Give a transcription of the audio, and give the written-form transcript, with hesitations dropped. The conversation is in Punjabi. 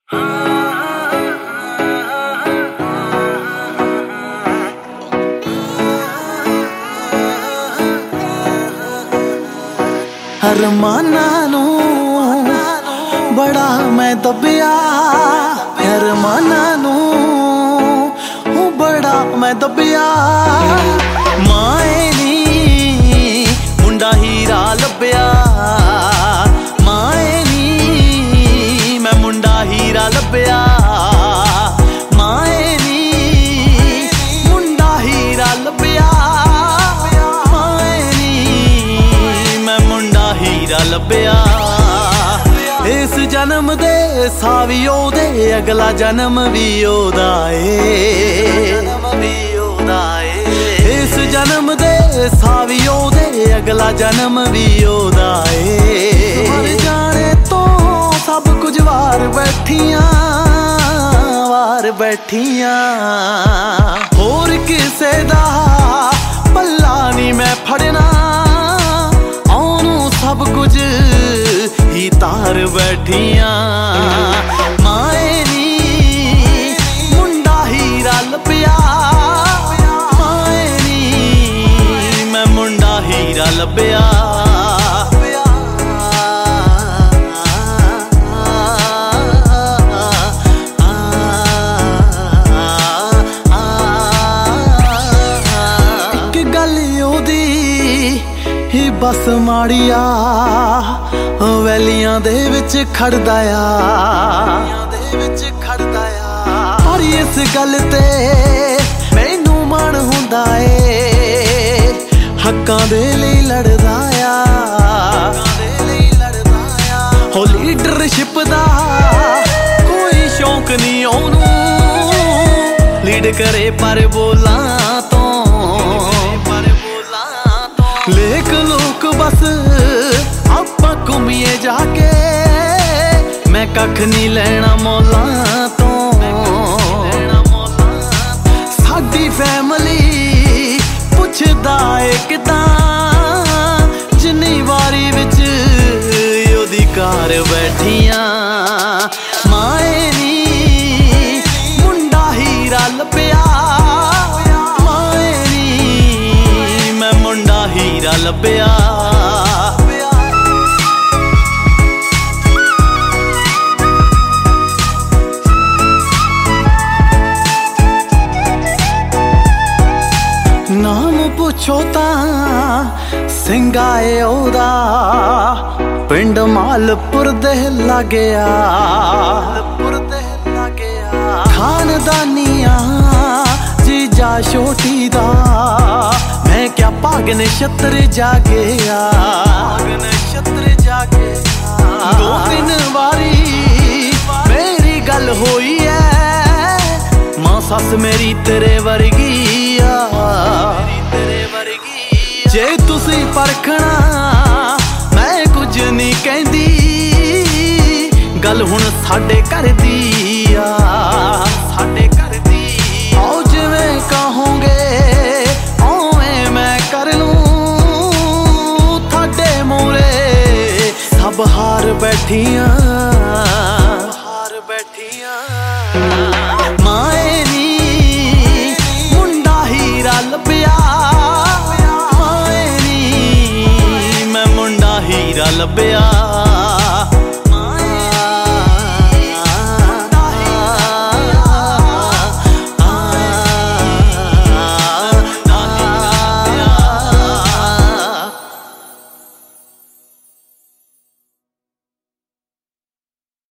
ਅਰਮਾਨਾਂ ਨੂੰ ਬੜਾ ਮੈਂ ਦੱਬਿਆ, ਅਰਮਾਨਾਂ ਨੂੰ ਬੜਾ ਮੈਂ ਦੱਬਿਆ। ਮਾਏ ਨੀ ਮੁੰਡਾ ਹੀਰਾ ਲੱਭਿਆ, ਮਾਏ ਨੀ ਮੈਂ ਮੁੰਡਾ ਹੀਰਾ ਲੱਭਿਆ। ਮਾਏ ਨੀ ਮੁੰਡਾ ਹੀਰਾ ਲੱਭਿਆ, ਮਾਏ ਨੀ ਮੈਂ ਮੁੰਡਾ ਹੀਰਾ ਲੱਭਿਆ। ਇਸ ਜਨਮ ਦੇ ਸਾਹ ਵੀ ਉਹਦੇ, ਅਗਲਾ ਜਨਮ ਵੀ ਉਹਦਾ ਏ। ਇਸ ਜਨਮ ਦੇ ਸਾਹ ਵੀ ਉਹਦੇ, ਅਗਲਾ ਜਨਮ ਵੀ ਉਹਦਾ ਏ। ਮਰ ਜਾਣੇ ਤੋਂ ਸਭ ਕੁਝ ਵਾਰ ਬੈਠੀਆਂ, ਵਾਰ ਬੈਠੀਆਂ। ਹੋਰ ਕਿਸੇ ਦਾ ਪੱਲਾ ਨੀ ਮੈਂ ਫੜਨਾ, ਉਹਨੂੰ ਸਭ ਕੁਝ ਹੀ ਤਾਰ ਬੈਠੀਆਂ। ਮਾਏ ਨੀ ਮੁੰਡਾ ਹੀਰਾ ਲੱਭਿਆ, ਮਾਏ ਨੀ ਮੈਂ ਮੁੰਡਾ ਹੀਰਾ ਲੱਭਿਆ। ਇੱਕ ਗੱਲ ਉਹਦੀ ਹੀ ਬਸ ਮਾੜੀਆ, ਵੈਲੀਆਂ ਦੇ ਵਿੱਚ ਖੜਦਾ ਆ, ਪਰ ਇਸ ਗੱਲ ਤੇ ਮੈਨੂੰ ਮਾਣ ਹੁੰਦਾ ਏ। ਹੱਕਾਂ ਦੇ ਲਈ ਲੜਦਾ ਆ, ਹੋ ਲੀਡਰਸ਼ਿਪ ਦਾ ਕੋਈ ਸ਼ੌਂਕ ਨਹੀਂ ਉਹਨੂੰ, ਲੀਡ ਕਰੇ ਪਰ ਬੋਲਾਂ ਤੋਂ। ਲੇਕ ਲੋਕ ਬਸ ਆਪਾਂ ਘੁੰਮੀਏ ਜਾ ਕੇ, ਮੈਂ ਕੱਖ ਨਹੀਂ ਲੈਣਾ ਮੌਲਾਂ ਤੋਂ। ਸਾਡੀ ਫੈਮਿਲੀ ਪੁੱਛਦਾ ਏ ਕਿੱਦਾਂ, ਜਿੰਨੀ ਵਾਰੀ ਵਿੱਚ ਉਹਦੀ ਕਾਰ ਬੈਠੀਆਂ। ਮਾਏ ਨੀ ਮੁੰਡਾ ਹੀਰਾ ਲੱਭਿਆ, ਮਾਏ ਨੀ ਮੈਂ ਮੁੰਡਾ ਹੀਰਾ ਲੱਭਿਆ। ਨਾਮ ਪੁੱਛੋ ਤਾਂ ਸਿੰਘਾ ਏ ਉਹਦਾ, ਪਿੰਡ ਮਾਲਪੁਰ ਦੇ ਲੱਗਿਆ। ਖਾਨਦਾਨੀਆਂ ਜੀਜਾ ਛੋਟੀ ਦਾ, ਮੈਂ ਕਿਆ ਭਾਗ ਨਛੱਤਰ ਜਾਗਿਆ। 2-3 ਵਾਰੀ ਮੇਰੀ ਗੱਲ ਹੋਈ ਐ, ਮਾਂ ਸੱਸ ਮੇਰੀ ਤੇਰੇ ਵਰਗੀ ਆ। ਜੇ ਤੁਸੀਂ ਪਰਖਣਾ ਮੈਂ ਕੁਝ ਨਹੀਂ ਕਹਿੰਦੀ, ਗੱਲ ਹੁਣ ਸਾਡੇ ਘਰ ਦੀ ਆ, ਸਾਡੇ ਘਰ ਦੀ। ਆਓ ਜਿਵੇਂ ਕਹੋਗੇ ਓਵੇਂ ਮੈਂ ਕਰ ਲੂੰ, ਤੁਹਾਡੇ ਮੂਹਰੇ ਸਭ ਹਾਰ ਬੈਠੀਆਂ, ਹਾਰ ਬੈਠੀਆਂ। ਮਾਏ ਨੀ ਮੁੰਡਾ ਹੀਰਾ ਲੱਭਿਆ, ਮਾਏ ਨੀ ਮੈਂ ਮੁੰਡਾ ਹੀਰਾ ਲੱਭਿਆ।